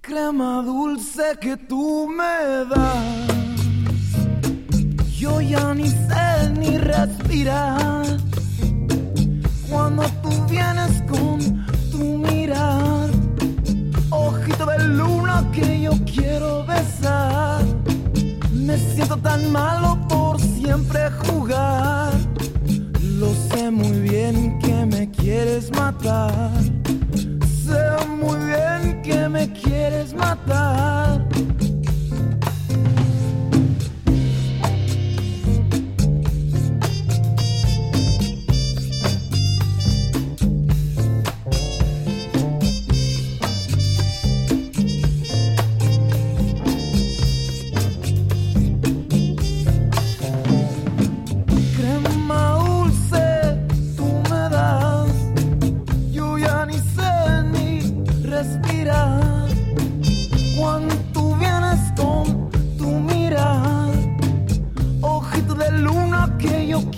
Crema dulce que tú me das, yo ya ni sé ni respirar. Cuando tú vienes con tu mirar, ojito de luna que yo quiero besar. Me siento tan malo por siempre jugar. Lo sé muy bien que me quieres matar. Sé muy bien que me quieres matar.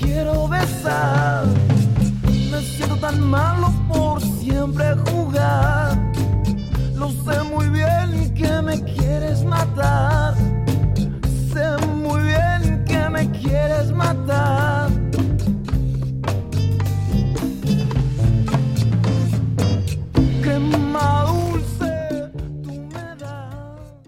Me siento tan malo por siempre jugar.